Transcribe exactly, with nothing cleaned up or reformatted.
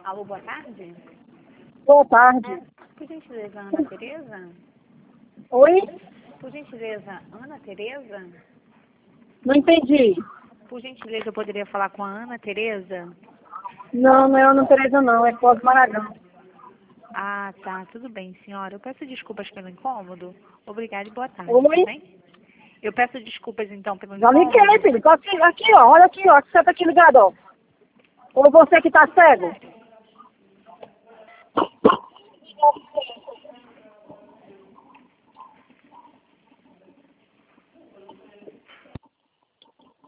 Alô, boa tarde. Boa tarde. Por gentileza, Ana Tereza? Oi? Por gentileza, Ana Tereza? Não entendi. Por gentileza, eu poderia falar com a Ana Tereza? Não, não é Ana Tereza não, é Cláudio Maragão. Ah, tá. Tudo bem, senhora. Eu peço desculpas pelo incômodo. Obrigada e boa tarde, Oi? tá bem? Eu peço desculpas, então, pelo Já incômodo. liguei, filho. Tô Aqui, aqui, ó. Olha aqui, ó. Que você tá aqui ligado, ó. Ou você que tá cego?